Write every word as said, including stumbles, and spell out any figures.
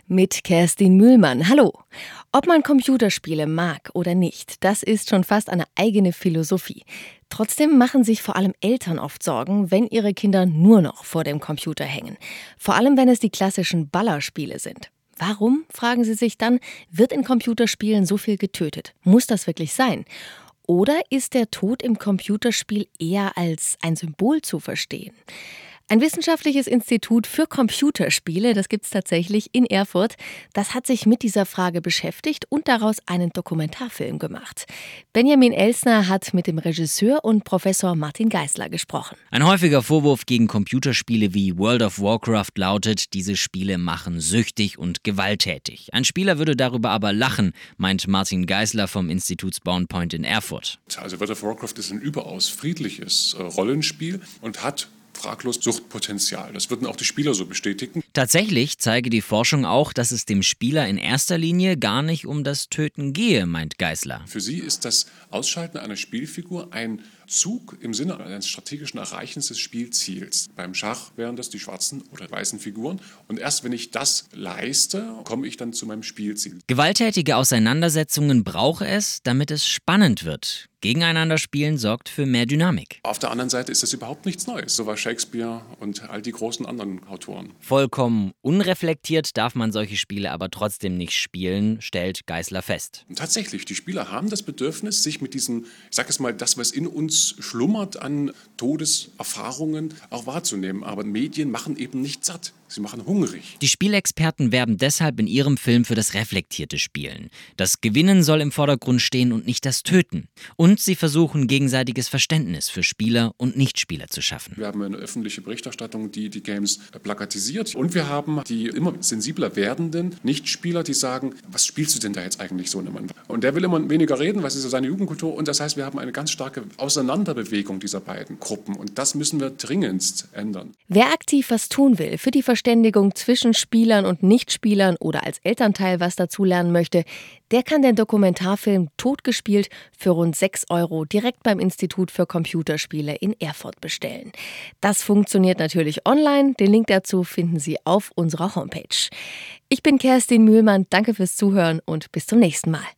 Mit Kerstin Mühlmann. Hallo. Ob man Computerspiele mag oder nicht, das ist schon fast eine eigene Philosophie. Trotzdem machen sich vor allem Eltern oft Sorgen, wenn ihre Kinder nur noch vor dem Computer hängen. Vor allem, wenn es die klassischen Ballerspiele sind. Warum, fragen sie sich dann, wird in Computerspielen so viel getötet? Muss das wirklich sein? Oder ist der Tod im Computerspiel eher als ein Symbol zu verstehen? Ein wissenschaftliches Institut für Computerspiele, das gibt es tatsächlich in Erfurt, das hat sich mit dieser Frage beschäftigt und daraus einen Dokumentarfilm gemacht. Benjamin Elsner hat mit dem Regisseur und Professor Martin Geisler gesprochen. Ein häufiger Vorwurf gegen Computerspiele wie World of Warcraft lautet, diese Spiele machen süchtig und gewalttätig. Ein Spieler würde darüber aber lachen, meint Martin Geisler vom Institut Spawn Point in Erfurt. Also World of Warcraft ist ein überaus friedliches äh, Rollenspiel und hat fraglos Suchtpotenzial. Das würden auch die Spieler so bestätigen. Tatsächlich zeige die Forschung auch, dass es dem Spieler in erster Linie gar nicht um das Töten gehe, meint Geisler. Für sie ist das Ausschalten einer Spielfigur ein Zug im Sinne eines strategischen Erreichens des Spielziels. Beim Schach wären das die schwarzen oder weißen Figuren. Und erst wenn ich das leiste, komme ich dann zu meinem Spielziel. Gewalttätige Auseinandersetzungen brauche es, damit es spannend wird. Gegeneinander spielen sorgt für mehr Dynamik. Auf der anderen Seite ist das überhaupt nichts Neues. So war Shakespeare und all die großen anderen Autoren. Vollkommen unreflektiert darf man solche Spiele aber trotzdem nicht spielen, stellt Geisler fest. Und tatsächlich, die Spieler haben das Bedürfnis, sich mit diesem, ich sag es mal, das, was in uns schlummert an Todeserfahrungen, auch wahrzunehmen. Aber Medien machen eben nicht satt. Sie machen hungrig. Die Spielexperten werben deshalb in ihrem Film für das reflektierte Spielen. Das Gewinnen soll im Vordergrund stehen und nicht das Töten. Und sie versuchen, gegenseitiges Verständnis für Spieler und Nichtspieler zu schaffen. Wir haben eine öffentliche Berichterstattung, die die Games plakatisiert. Und wir haben die immer sensibler werdenden Nichtspieler, die sagen, was spielst du denn da jetzt eigentlich so? Und der will immer weniger reden, was ist so seine Jugendkultur. Und das heißt, wir haben eine ganz starke Auseinanderbewegung dieser beiden Gruppen. Und das müssen wir dringendst ändern. Wer aktiv was tun will für die Verständigung zwischen Spielern und Nichtspielern oder als Elternteil was dazulernen möchte, der kann den Dokumentarfilm Totgespielt für rund sechs Euro direkt beim Institut für Computerspiele in Erfurt bestellen. Das funktioniert natürlich online. Den Link dazu finden Sie auf unserer Homepage. Ich bin Kerstin Mühlmann. Danke fürs Zuhören und bis zum nächsten Mal.